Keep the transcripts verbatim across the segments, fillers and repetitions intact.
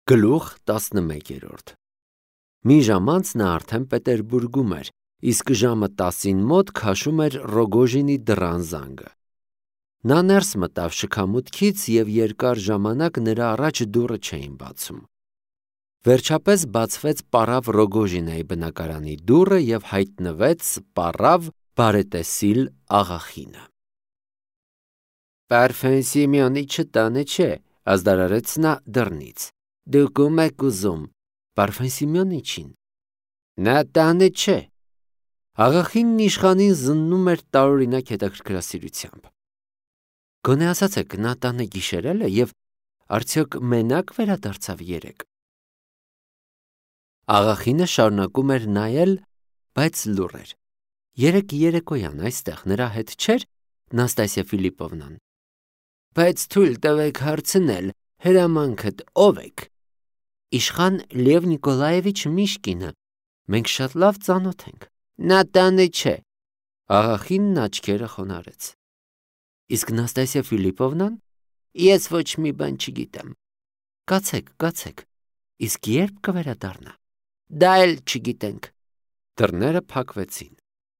Գլուխ տասնմեկերորդ Մի ժամ անց նա արդեն Պետերբուրգում էր, իսկ ժամը տասին մոտ քաշում էր Ռոգոժինի դռան զանգը։ Նա ներս մտավ շքամուտքից և երկար ժամանակ նրա առաջ դուռը չէին բացում։ Վերջապես բացվեց պառավ Ռոգոժինայի բնակարանի դուռը և հայտնվեց պառավ բարետեսիլ աղախինը։ Պարֆեն Սիմեոնիչը տանը չէ, ազդարարեց նա դռնից։ Դուք ում եք ուզում, Պարֆեն Սիմեոնիչին։ Նա տանը չէ։ Աղախինն իշխանին զննում էր տարօրինակ հետաքրքրասիրությամբ։ Գոնե ասացեք, նա տանը գիշերել է և արդյոք մենակ վերադարձավ երեկ։ Աղախինը շարունակում էր նայել, բայց լուռ էր։ Երեկ երեկոյան այստեղ նրա հետ չէր Նաստասիա Ֆիլիպովնան։ Բայց թույլ տվեք հարցնել, հրամանքդ ով եք։ Իշխան Լև Նիկոլաևիչ Միշկինը, մենք շատ լավ ծանոթ ենք։ Նա տանը չէ։ Աղախինն աչքերը խոնարհեց։ Իսկ Նաստասիա Ֆիլիպովնան։ Ես ոչ մի բան չգիտեմ։ Կացեք, կացեք։ Իսկ երբ կվերադառնա։ Դա էլ չգիտենք։ Դռները փակվեցին։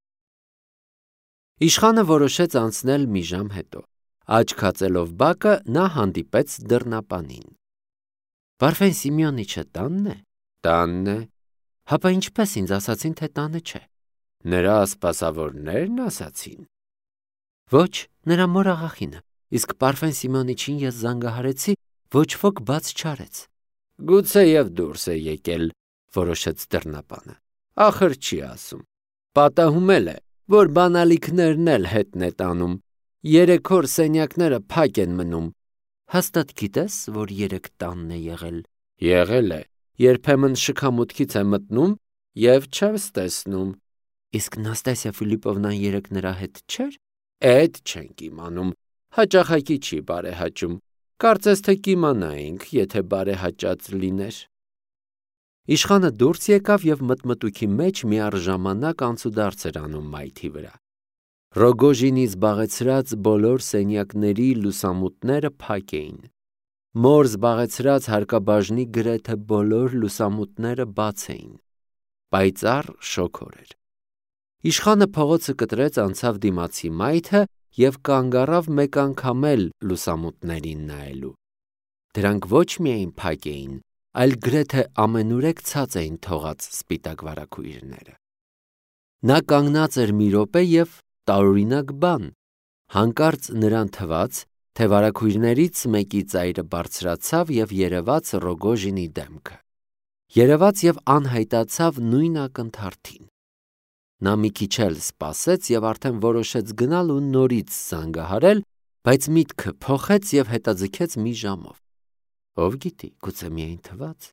Իշխանը որոշեց անցնել մի ժամ հետո։ Աչք հացելով բակը, նա հանդիպեց դռնապանին։ Պարֆեն Սիմեոնիչը տանն է։ Տանն է։ Հապա ինչպես ինձ ասացին, թե տանը չէ։ Նրա սպասավորներն ասացին։ Ոչ, նրա մոր աղախինը։ Իսկ Պարֆեն Սիմեոնիչին ես զանգահարեցի, ոչ ոք բաց չարեց։ Գուցեև դուրս է եկել, որոշեց դռնապանը։ Ախր չի ասում։ Պատահում էլ է, որ բանալիքներն էլ հետն է տանում։ Երեք օր սենյակները փակ են մնում։ Հաստատ գիտես, որ երեկ տանն է եղել։ Եղել է, երբեմն շքամուտքից է մտնում և չես տեսնում։ Իսկ Նաստասիա Ֆիլիպովնան երեկ նրա հետ չէր։ Էդ չենք իմանում։ Հաճախակի չի բարեհաճում։ Կարծես թե կիմանայինք, եթե բարեհաճած լիներ։ Իշխանը դուրս եկավ և մտմտուքի մեջ միառժամանակ անցուդարձ էր անում մայթի վրա։ Ռոգոժինի զբաղեցրած բոլոր սենյակների լուսամուտները փակ էին։ Մոր զբաղեցրած հարկաբաժնի գրեթե բոլոր լուսամուտները բաց էին։ Պայծառ շոգոր էր։ Իշխանը փողոցը կտրեց, անցավ դիմացի մայթը և կանգ առավ մեկ անգամ էլ լուսամուտներին նայելու։ Դրանք ոչ միայն փակ էին, այլ գրեթե ամենուրեք ցած էին թողած սպիտակ վարագույրները։ Նա կանգնած էր մի րոպե և տարօրինակ բան։ Հանկարծ նրան թվաց, թե վարագույրներից մեկի ծայրը բարձրացավ և երևաց Ռոգոժինի դեմքը։ Երևաց և անհայտացավ նույն ակնթարթին։ Նա մի քիչ էլ սպասեց և արդեն որոշեց գնալ ու նորից զանգահարել, բայց միտքը փոխեց և հետաձգեց մի ժամով։ Ով գիտի, գուցե միայն թվաց։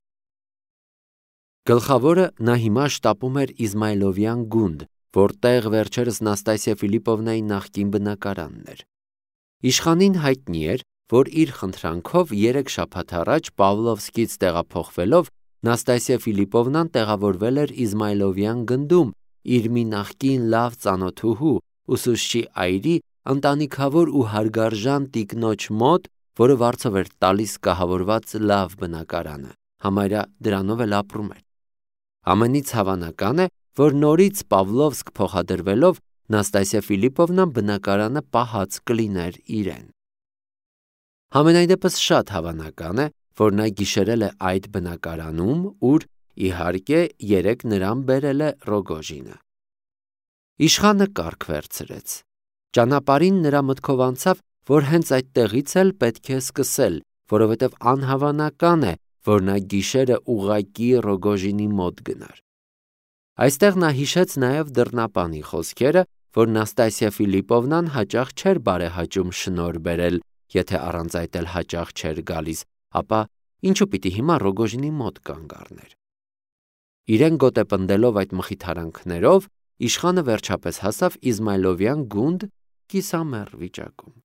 Գլխավորը նա հիմա շտապում էր Իզմայլովյան գունդ, որտեղ վերջերս Նաստասիա Ֆիլիպովնայի նախկին բնակարանն էր։ Իշխանին հայտնի էր, որ իր խնդրանքով երեք շաբաթ առաջ Պավլովսկից տեղափոխվելով Նաստասիա Ֆիլիպովնան տեղավորվել էր Իզմայլովյան գնդում իր մի նախկին լավ ծանոթուհու, ուսուցչի այրի, ընտանիքավոր ու հարգարժան տիկնոջ մոտ, որը վարձով էր տալիս կահավորված լավ բնակարանը, համարյա դրանով էլ ապրում էր։ Ամենից հավանական է, որ նորից Պավլովսկ փոխադրվելով Նաստասիա Ֆիլիպովնան բնակարանը պահած կլիներ իրեն։ Համենայն դեպս շատ հավանական է, որ նա գիշերել է այդ բնակարանում, ուր, իհարկե, երեկ նրան բերել է Ռոգոժինը։ Իշխանը կառք վերցրեց։ Ճանապարհին նրա մտքով անցավ, որ հենց այդտեղից էլ պետք է սկսել, որովհետև անհավանական է, որ նա գիշերը ուղղակի Ռոգոժինի մոտ գնար։ Այստեղ նա հիշեց նաև դռնապանի խոսքերը, որ Նաստասիա Ֆիլիպովնան հաճախ չէր բարեհաճում շնորհ բերել, եթե առանց այդ էլ հաճախ չէր գալիս, ապա ինչու պիտի հիմա Ռոգոժինի մոտ կանգ առներ։ Իրեն գոտեպնդելով այդ մխիթարանքներով, իշխանը վերջապես հասավ Իզմայլովյան գունդ կիսամեռ վիճակում։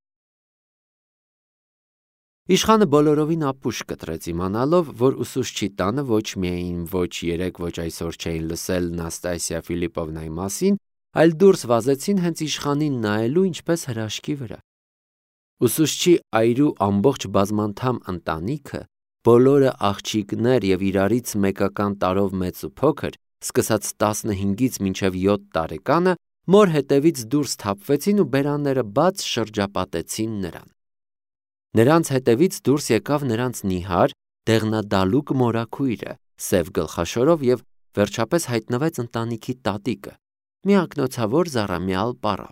Իշխանը բոլորովին ապուշ կտրեց իմանալով, որ ուսուցչի տանը ոչ միայն ոչ երեկ, ոչ այսօր չէին լսել Նաստասիա Ֆիլիպովնայի մասին, այլ դուրս վազեցին հենց իշխանին նայելու ինչպես հրաշքի վրա։ Ուսուցչի այրու ամբողջ բազմանդամ ընտանիքը բոլորը աղջիկներ եւ իրարից մեկական տարով մեծ ու փոքր, սկսած տասնհինգից մինչև յոթ տարեկանը, մոր հետևից դուրս թափվեցին ու բերանները բաց շրջապատեցին նրան։ Նրանց հետևից դուրս եկավ նրանց նիհար, դեղնադալուկ մորաքույրը, սև գլխաշորով եւ վերջապես հայտնվեց ընտանիքի տատիկը, մի ակնոցավոր զառամյալ պառավ։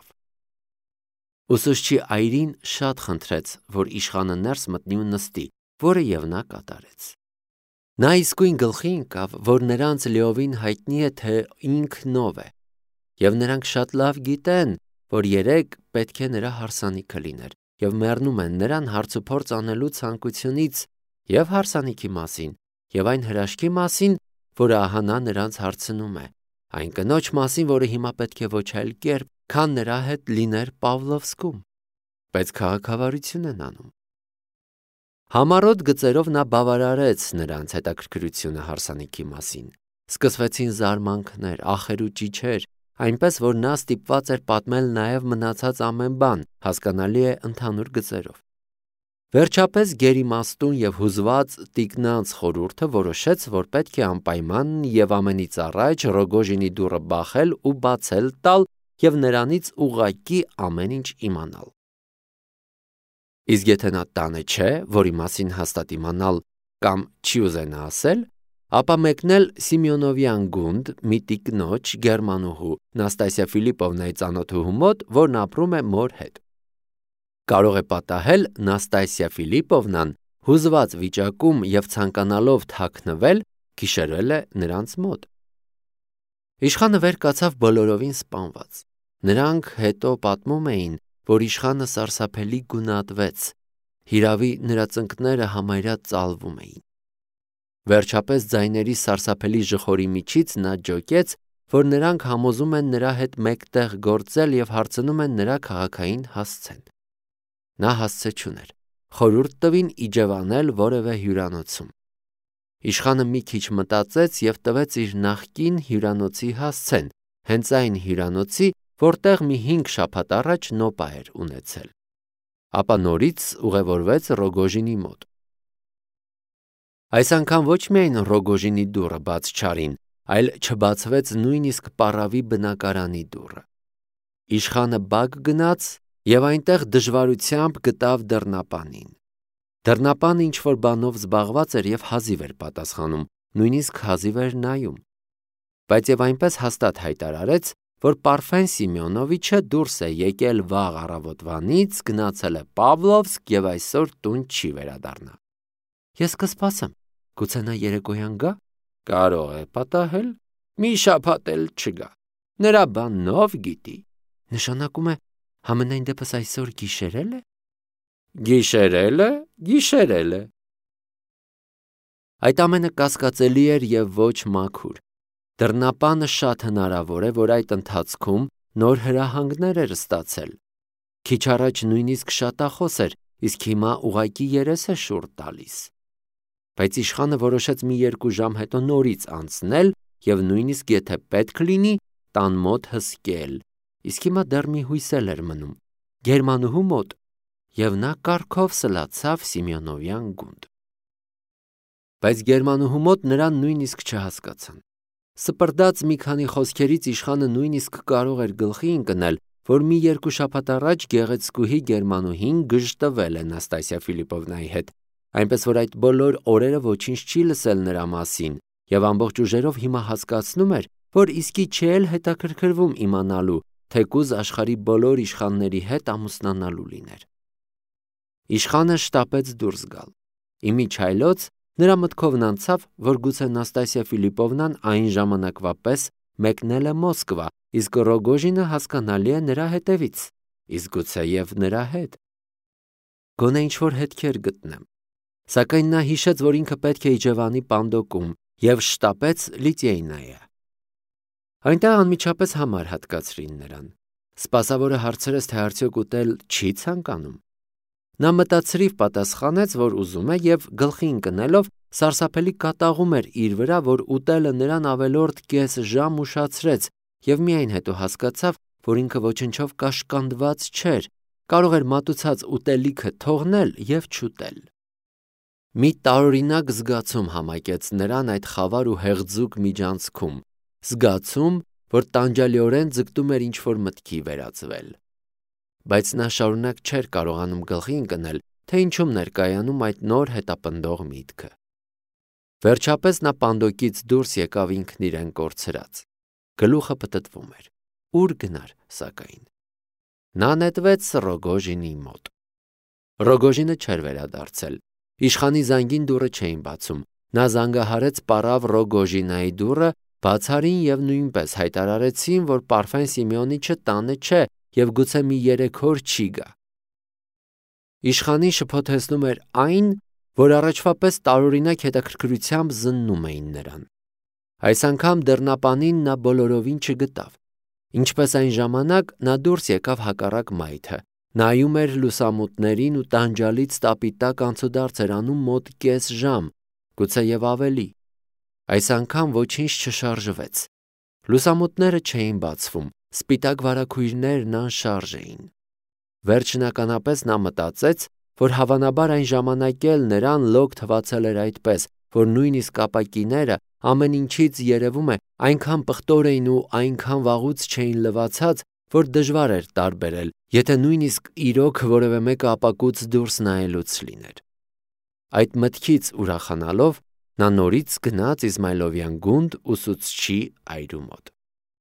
Ուսուցչի այրին շատ խնդրեց, որ իշխանը ներս մտնի ու նստի, որը եւ նա կատարեց։ Նա իսկույն գլխի ընկավ, որ նրանց լիովին հայտնի է, թե ինքն ով է, եւ նրանք շատ լավ գիտեն, որ երեկ պետք է նրա հարսանիքը լիներ, եւ մեռնում են նրան հարցուփորձ անելու ցանկությունից եւ հարսանիքի մասին, եւ այն հրաշքի մասին, որը ահա նա նրանց հարցնում է, այն կնոջ մասին, որը հիմա պետք է ոչ այլ կերպ, քան նրա հետ լիներ Պավլովսկում, բայց քաղաքավարություն են անում։ Համառոտ գծերով նա բավարարեց նրանց հետաքրքրությունը հարսանիքի մասին։ Սկսվեցին զարմանքներ, ախեր ու ճիչեր, այնպես որ նա ստիպված էր պատմել նաև մնացած ամեն բան, հասկանալի է ընդհանուր գծերով։ Վերջապես գերիմաստուն եւ հուզված տիկնանց խորհուրդը որոշեց, որ պետք է անպայման եւ ամենից առաջ Ռոգոժինի դուռը բախել ու բացել տալ եւ նրանից ուղղակի ամեն ինչ իմանալ։ Իսկ եթե նա տանը չէ, որի մասին հաստատ իմանալ կամ չի ուզենա ասել, ապա մեկնել Սիմեոնովյան գունդ մի տիկնոջ գերմանուհու Նաստասիա Ֆիլիպովնայի ծանոթուհու մոտ, որն ապրում է մոր հետ։ Կարող է պատահել Նաստասիա Ֆիլիպովնան հուզված վիճակում եւ ցանկանալով թաքնվել, գիշերել է նրանց մոտ։ Իշխանը վեր կացավ բոլորովին սպանված։ Նրանք հետո պատմում էին, որ իշխանը սարսափելի գունատվեց, հիրավի նրա ծնկները համարյա ծալվում էին։ Վերջապես ձայների սարսափելի ժխորի միջից նա ջոկեց, որ նրանք համոզում են նրա հետ մեկտեղ գործել եւ հարցնում են նրա քաղաքային հասցեն։ Նա հասցե չուներ, խորհուրդ տվին իջևանել որևէ հյուրանոցում։ Իշխանը մի քիչ մտածեց եւ տվեց իր նախկին հյուրանոցի հասցեն, հենց այն հյուրանոցի, որտեղ մի հինգ շաբաթ առաջ նոպա էր ունեցել։ Ապա նորից ուղևորվեց Ռոգոժինի մոտ։ Այս անգամ ոչ միայն Ռոգոժինի դուռը բաց չարին, այլ չբացվեց նույնիսկ պառավի բնակարանի դուռը։ Իշխանը բակ գնաց եւ այնտեղ դժվարությամբ գտավ դռնապանին։ Դռնապանը ինչ-որ բանով զբաղված էր եւ հազիվ էր պատասխանում, նույնիսկ հազիվ էր նայում։ Բայց եւ այնպես հաստատ հայտարարեց, որ Պարֆեն Սիմեոնովիչը դուրս է եկել վաղ առավոտվանից, գնացել է Պավլովսկ եւ այսօր տուն չի վերադառնա։ Ես կսպասեմ, գուցե նա երեկոյան գա։ Կարող է պատահել, մի շաբաթ էլ չգա։ Նրա բանն ով գիտի։ Նշանակում է համենայն դեպս այսօր գիշերել է։ Գիշերել է, գիշերել է։ Այդ ամենը կասկածելի էր եւ ոչ մաքուր։ Դռնապանը շատ հնարավոր է, որ այդ ընթացքում նոր հրահանգներ էր ստացել։ Քիչ առաջ նույնիսկ շատախոս էր, իսկ հիմա ուղակի երես է շուռ տալիս։ Բայց իշխանը որոշեց մի երկու ժամ հետո նորից անցնել եւ նույնիսկ եթե պետք լինի, տան մոտ հսկել։ Իսկ հիմա դեռ մի հույս էր մնում, գերմանուհու մոտ, եւ նա կառքով սլացավ Սիմեոնովյան գունդ։ Բայց գերմանուհու մոտ նրան նույնիսկ չհասկացան։ Սպրդած մի քանի խոսքերից իշխանը նույնիսկ կարող էր գլխի ընկնել, որ մի երկու շաբաթ առաջ գեղեցկուհի գերմանուհին գժտվել է Նաստասիա Ֆիլիպովնայի հետ, այնպես որ այդ բոլոր օրերը ոչինչ չի լսել նրա մասին եւ ամբողջ ուժերով հիմա հասկացնում էր, որ իսկի չի էլ հետաքրքրվում իմանալու, թեկուզ աշխարհի բոլոր իշխանների հետ ամուսնանալու լիներ։ Իշխանը շտապեց դուրս գալ։ Իմիջայլոց նրա մտքովն անցավ, որ գուցե Նաստասիա Ֆիլիպովնան այն ժամանակվա պես մեկնել է Մոսկվա, իսկ Ռոգոժինը հասկանալի է նրա հետևից, իսկ գուցե եւ նրա հետ։ Գոնե ինչ-որ հետքեր գտնեմ։ Սակայն նա հիշեց, որ ինքը պետք է իջևանի Պանդոկում եւ շտապեց Լիտիեյնայա։ Այնտեղ անմիջապես համար հատկացրին նրան։ Սպասավորը հարցրեց, թե արդյոք ուտել չի ցանկանում։ Նա մտածրիվ պատասխանեց, որ ուզում է եւ գլխի ընկնելով սարսափելի կատաղում էր իր վրա, որ ուտելը նրան ավելորդ կես ժամ ուշացրեց եւ միայն հետո հասկացավ, որ ինքը ոչնչով կաշկանդված չէր, կարող էր մատուցած ուտելիքը թողնել եւ չուտել։ Մի տարօրինակ զգացում համակեց նրան այդ խավար ու հեղձուկ միջանցքում, զգացում, որ տանջալիորեն ձգտում էր ինչ-որ մտքի վերածվել։ Բայց նա շարունակ չէր կարողանում գլխի ընկնել, թե ինչում ներկայանում այդ նոր հետապնդող միտքը։ Վերջապես նա պանդոկից դուրս եկավ ինքն իրեն կորցրած։ Գլուխը պտտվում էր։ Ուր գնար, սակայն։ Նա նետվեց Ռոգոժինի մոտ։ Ռոգոժինը չէր վերադարձել։ Իշխանի զանգին դուռը չէին բացում։ Նա զանգահարեց պարավ Ռոգոժինայի դուռը, բացարին և նույնպես հայտարարեցին, որ Պարֆեն Սիմեոնիչը տանը չէ և գուցե մի երեք օր չի գա։ Իշխանին շփոթեցնում էր այն, որ առաջվա պես տարօրինակ հետաքրքրությամբ զննում էին նրան։ Այս անգամ դռնապանին նա բոլորովին չգտավ։ Ինչպես այն ժամանակ նա դուրս եկավ հակառակ մայթը, նայում էր լուսամուտներին ու տանջալից տապիտակ անցուդարձ էր անում մոտ կես ժամ, գուցե և ավելի։ Այս անգամ ոչինչ չշարժվեց։ Լուսամուտները չէին բացվում, սպիտակ վարագույրներն անշարժ էին։ Վերջնականապես նա մտածեց, որ հավանաբար այն ժամանակ էլ նրան լոկ թվացել էր այդպես, որ նույնիսկ ապակիները ամեն ինչից երևում է այնքան պղտոր էին ու այնքան վաղուց չէին լվացած, որ դժվար էր տարբերել, եթե նույնիսկ իրոք որևէ մեկը ապակուց դուրս նայելուց լիներ։ Այդ մտքից ուրախանալով նա նորից գնաց Իզմայլովյան գունդ ուսուցչի այրու մոտ։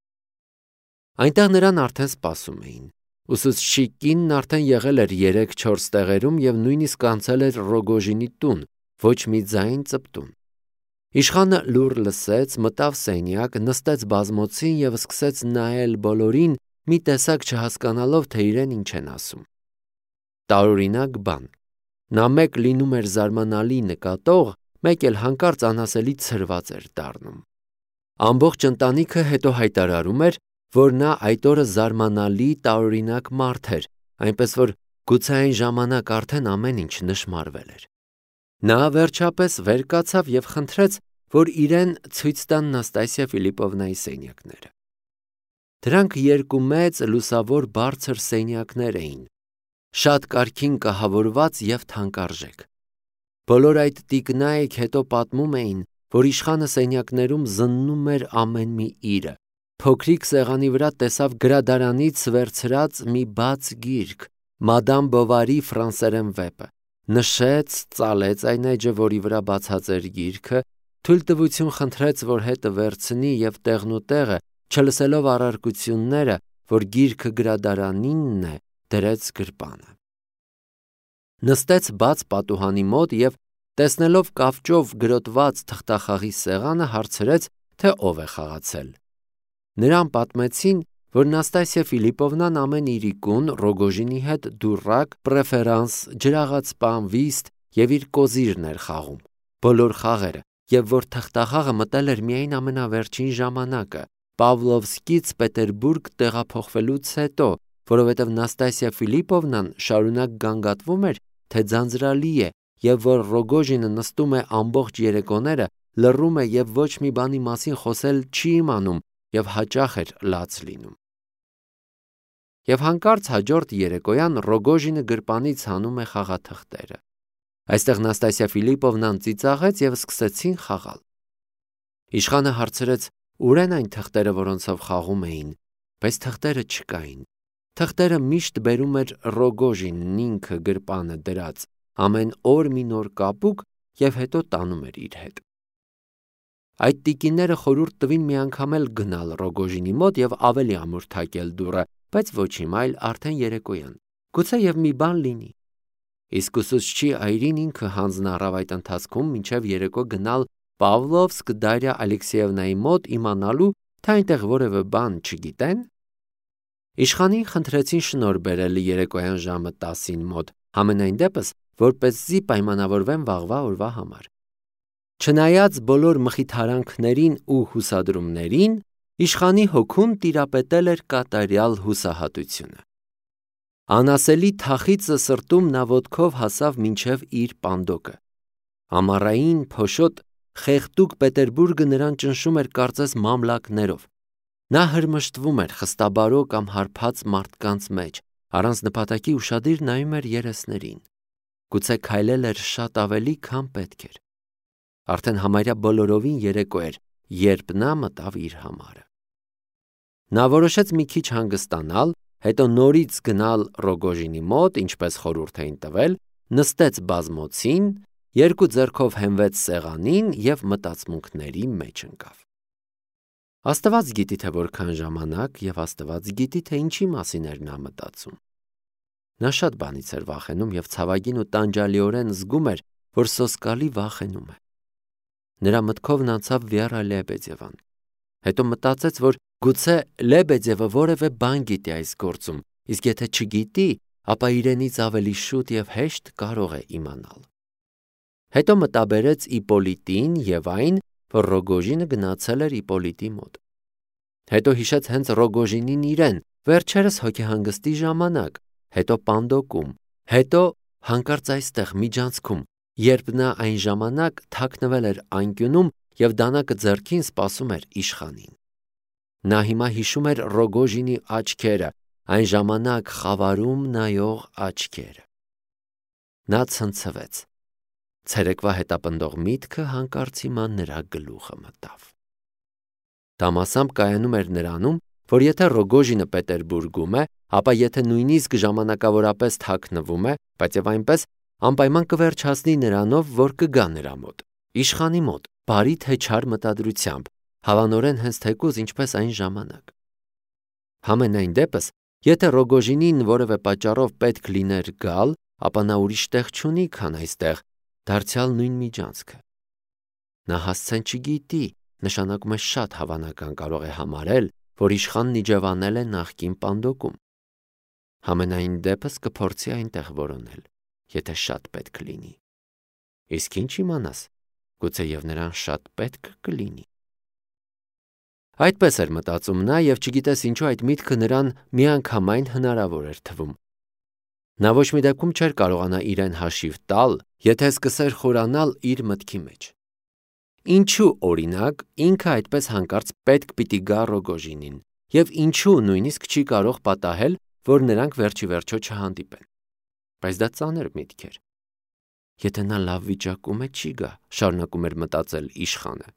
Այնտեղ նրան արդեն սպասում էին։ Ուսուցչի կինն արդեն եղել էր երեք-չորս տեղերում և նույնիսկ անցել էր Ռոգոժինի տուն, ոչ մի ձայն ծպտուն։ Իշխանը լուռ լսեց, մտավ սենյակ, նստեց բազմոցին և սկսեց նայել բոլորին, մի տեսակ չհասկանալով, թե իրեն ինչ են ասում։ Տարօրինակ բան։ Նա մեկ լինում էր զարմանալի նկատող, մեկ էլ հանկարծ անասելի ցրված էր դառնում։ Ամբողջ ընտանիքը հետո հայտարարում էր, որ նա այդ օրը զարմանալի տարօրինակ մարդ էր, այնպես որ գուցե այն ժամանակ արդեն ամեն ինչ նշմարվել էր։ Նա վերջապես վեր կացավ և խնդրեց, որ իրեն ցույց տան Նաստասիա Ֆիլիպովնայի սենյակները։ Դրանք երկու մեծ, լուսավոր, բարձր սենյակներ էին, շատ կարգին կահավորված և թանկարժեք։ Բոլոր այդ տիկնայք հետո պատմում էին, որ իշխանը սենյակներում զննում էր ամեն մի իրը։ Փոքրիկ սեղանի վրա տեսավ գրադարանից վերցրած մի բաց գիրք, Մադամ Բովարի ֆրանսերեն վեպը, նշեց, ծալեց այն էջը, որի վրա բացած էր գիրքը, թույլտվություն խնդրեց, որ հետը վերցնի և տեղնուտեղը, չլսելով առարկությունները, որ գիրքը գրադարանինն է, դրեց գրպանը։ Նստեց բաց պատուհանի մոտ և, տեսնելով կավճով գրոտված թղթախաղի սեղանը, հարցրեց, թե ով է խաղացել։ Նրան պատմեցին, որ Նաստասիա Ֆիլիպովնան ամեն իրիկուն Ռոգոժինի հետ դուրռակ, պրեֆերանս, ջրաղացպան, վիստ և իր կոզիրն էր խաղում, բոլոր խաղերը, և որ թղթախաղը մտել էր միայն ամենավերջին ժամանակը, Պավլովսկից Պետերբուրգ տեղափոխվելուց հետո, որովհետև Նաստասիա Ֆիլիպովնան շարունակ գանգատվում էր, թե ձանձրալի է, և որ Ռոգոժինը նստում է ամբողջ երեկոները, լռում է և ոչ մի բանի մասին խոսել չի իմանում և հաճախ էր լաց լինում։ Եվ հանկարծ հաջորդ երեկոյան Ռոգոժինը գրպանից հանում է խաղաթղթերը։ Այստեղ Նաստասիա Ֆիլիպովնան ծիծաղեց և սկսեցին խաղալ։ Իշխանը հարցրեց, ուր են այն թղթերը, որոնցով խաղում էին, բայց թղթերը չկային։ Թղթերը միշտ բերում էր Ռոգոժինն ինքը գրպանը դրած, ամեն օր մի նոր կապուկ և հետո տանում էր իր հետ։ Այդ տիկինները խորհուրդ տվին մի անգամ էլ գնալ Ռոգոժինի մոտ և ավելի ամուրթակել դուռը, բայց ոչ հիմա, այլ արդեն երեկոյան, գուցե և մի բան լինի։ Իսկ ուսուցչի այրին ինքը հանձն առավ այդ ընթացքում մինչև երեկո գնալ Պավլովսկ Դարիա Ալեքսեևնայի մոտ իմանալու, թե այնտեղ որևէ բան չգիտեն։ Իշխանին խնդրեցին շնորհ բերել երեկոյան ժամը տասին մոտ, համենայն դեպս, որպեսզի պայմանավորվեն վաղվա օրվա համար։ Չնայած բոլոր մխիթարանքներին ու հուսադրումներին, իշխանի հոգում տիրապետել էր կատարյալ հուսահատությունը։ Անասելի թախիծը սրտում նա ոտքով հասավ մինչև իր պանդոկը։ Ամառային, փոշոտ, խեղդուկ Պետերբուրգը նրան ճնշում էր կարծես մամլակներով։ Նա հրմշտվում էր խստաբարո կամ հարբած մարդկանց մեջ, առանց նպատակի ուշադիր նայում էր երեսներին։ գուցե քայլել էր շատ ավելի, քան պետք էր։ Արդեն համարյա բոլորովին երեկո էր, երբ նա մտավ իր համարը։ Նա որոշեց մի քիչ հանգստանալ, հետո նորից գնալ Ռոգոժինի մոտ, ինչպես խորհուրդ էին տվել, նստեց բազմոցին, երկու ձեռքով հենվեց սեղանին և մտածմունքների մեջ ընկավ։ Աստված գիտի, թե որքան ժամանակ, և Աստված գիտի, թե ինչի մասին էր նա մտածում։ Նա շատ բանից էր վախենում և ցավագին ու տանջալիորեն զգում էր, որ սոսկալի վախենում է։ Նրա մտքովն անցավ Վիարա Լեբեդևան։ Հետո մտածեց, որ գուցե Լեբեդևը որևէ բան գիտի այս գործում, իսկ եթե չգիտի, ապա իրենից ավելի շուտ և հեշտ կարող է իմանալ։ Հետո մտաբերեց Իպոլիտին և այն, որ Ռոգոժինը գնացել էր Իպոլիտի մոտ։ Հետո հիշեց հենց Ռոգոժինին իրեն, վերջերս հոգեհանգստի ժամանակ, հետո Պանդոկում, հետո հանկարծ այստեղ միջանցքում, երբ նա այն ժամանակ թաքնվել էր անկյունում և դանակը ձեռքին սպասում էր իշխանին։ Նա հիմա հիշում էր Ռոգոժինի աչքերը, այն ժամանակ խավարում նայող աչքերը։ Նա ցնցվեց։ Ցերեկվա հետապնդող միտքը հանկարծ հիմա նրա գլուխը մտավ։ Դա մասամբ կայանում էր նրանում, որ եթե Ռոգոժինը Պետերբուրգում է, ապա եթե նույնիսկ ժամանակավորապես թաքնվում է, բայց և այնպես, անպայման կվերջացնի նրանով, որ կգա նրա մոտ, իշխանի մոտ, բարի թե չար մտադրությամբ, հավանորեն հենց թեկուզ ինչպես այն ժամանակ։ Համենայն դեպս, եթե Ռոգոժինին որևէ պատճառով պետք լիներ գալ, ապա նա ուրիշ տեղ չունի, քան այստեղ, դարձյալ նույն միջանցքը։ Նա հասցեն չգիտի, նշանակում է շատ հավանական կարող է համարել, որ իշխանն իջևանել է նախկին Պանդոկում։ Համենայն դեպս կփորձի այնտեղ որոնել, եթե շատ պետք լինի։ Իսկ ինչ իմանաս, գուցե և նրան շատ պետք կլինի։ Այդպես էր մտածում նա և չգիտես ինչու այդ միտքը նրան միանգամայն հնարավոր էր թվում։ Նա ոչ մի դեպքում չէր կարողանա իրեն հաշիվ տալ, եթե սկսեր խորանալ իր մտքի մեջ։ Ինչու, օրինակ, ինքը այդպես հանկարծ պետք պիտի գա Ռոգոժինին, և ինչու նույնիսկ չի կարող պատահել, որ նրանք վերջիվերջո չհանդիպեն։ Բայց դա ծանր միտք էր։ Եթե նա լավ վիճակում է, չի գա, շարունակում էր մտածել իշխանը։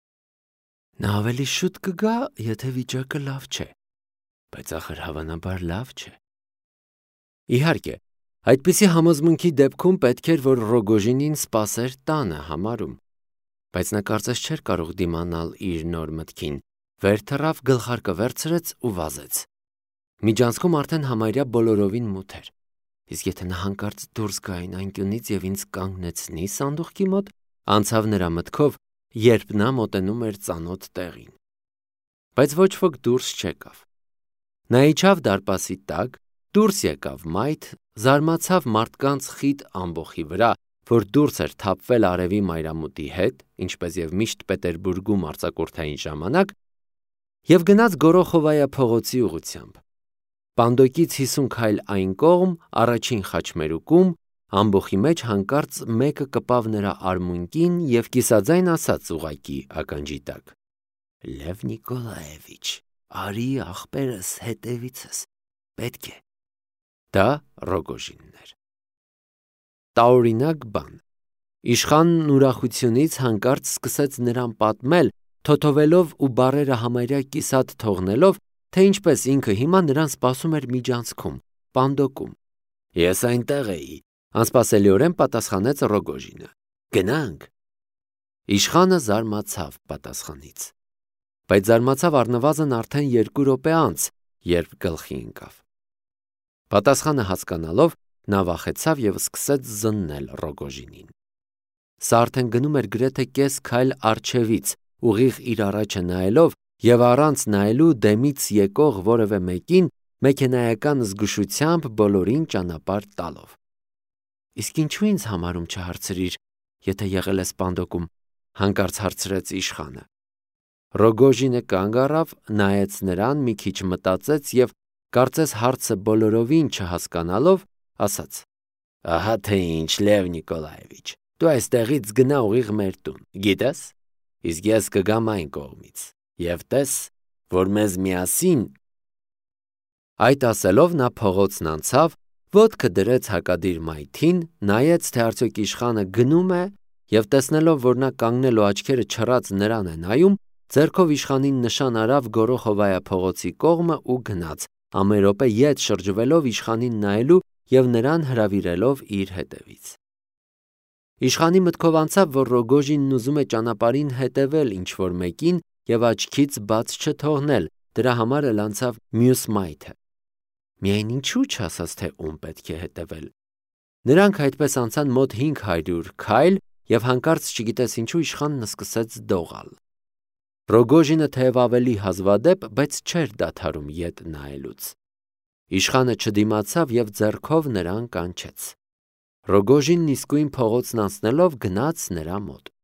Նա ավելի շուտ կգա, եթե վիճակը լավ չէ, բայց ախր հավանաբար լավ չէ։ Իհարկե, այդպիսի համոզմունքի դեպքում պետք էր, որ Ռոգոժինին սպասեր տանը համարում, բայց նա կարծես չէր կարող դիմանալ իր նոր մտքին, վեր թռավ, գլխարկը վերցրեց ու վազեց։ Միջանցքում արդեն համարյա բոլորովին մութ էր, իսկ եթե նա հանկարծ դուրս գա այն անկյունից և ինձ կանգնեցնի սանդուղքի մոտ, անցավ նրա մտքով, երբ նա մոտենում էր ծանոթ տեղին։ Բայց ոչ ոք դուրս չեկավ։ Նա իջավ դարպասի տակ, դուրս եկավ մայթ, զարմացավ մարդկանց խիտ ամբոխի վրա, որ դուրս էր թափվել արևի մայրամուտի հետ, ինչպես և միշտ Պետերբուրգում արձակուրդային ժամանակ, և գնաց Գորոխովայա փողոցի ուղղությամբ։ Պանդոկից հիսուն քայլ այն կողմ, առաջին խաչմերուկում, ամբոխի մեջ հանկարծ մեկը կպավ նրա արմունկին և կիսաձայն ասաց ուղղակի ականջի տակ. Լև Նիկոլաևիչ, արի ախպերս հետևիցս, պետք է։ Դա Ռոգոժինն էր։ Տարօրինակ բան։ Իշխանն ուրախությունից հանկարծ սկսեց նրան պատմել, թոթովելով ու բառերը համարյա կիսատ թողնելով, թե ինչպես ինքը հիմա նրան սպասում էր միջանցքում, Պանդոկում։ Ես այնտեղ էի, անսպասելիորեն պատասխանեց Ռոգոժինը։ Գնանք։ Իշխանը զարմացավ պատասխանից, բայց զարմացավ առնվազն արդեն երկու րոպե անց, երբ գլխի ընկավ։ Պատասխանը հասկանալով, նա վախեցավ և սկսեց զննել Ռոգոժինին։ Սա արդեն գնում էր գրեթե կես քայլ առջևից, ուղիղ իր առաջը նայելով և առանց նայելու դեմից եկող որևէ մեկին մեքենայական զգուշությամբ բոլորին ճանապարհ տալով։ Իսկ ինչու ինձ համարում չհարցրիր, եթե եղել ես Պանդոկում, հանկարծ հարցրեց իշխանը։ Ռոգոժինը կանգ առավ, նայեց նրան, մի քիչ մտածեց և, կարծես հարցը բոլորովին չհասկանալով, ասաց. Ահա թե ինչ, Լև Նիկոլաևիչ, դու այստեղից գնա ուղիղ մեր տուն, գիտես, իսկ ես կգամ այն կողմից, և տես, որ մեզ միասին։ Այդ ասելով նա փողոցն անցավ, Ոտքը դրեց հակադիր մայթին, նայեց, թե արդյոք իշխանը գնում է, եւ տեսնելով, որ նա կանգնել ու աչքերը չռած նրան է նայում, ձեռքով իշխանին նշան արավ Գորոխովայա փողոցի կողմը ու գնաց, ամեն րոպե ետ շրջվելով իշխանին նայելու եւ նրան հրավիրելով իր հետևից։ Իշխանի մտքով անցավ, որ Ռոգոժինն ուզում է ճանապարհին հետևել ինչ-որ մեկին եւ աչքից բաց չթողնել, դրա համար էլ անցավ մյուս մայթը։ Միայն ինչու չասաց, թե ում պետք է հետևել։ Նրանք այդպես անցան մոտ հինգ հարյուր քայլ եւ հանկարծ չգիտես ինչու իշխանն սկսեց դողալ։ Ռոգոժինը թեև ավելի հազվադեպ, բայց չէր դադարում ետ նայելուց։ Իշխանը չդիմացավ եւ ձեռքով նրան կանչեց։ Ռոգոժինն իսկույն փողոցն անցնելով գնաց նրա մոտ։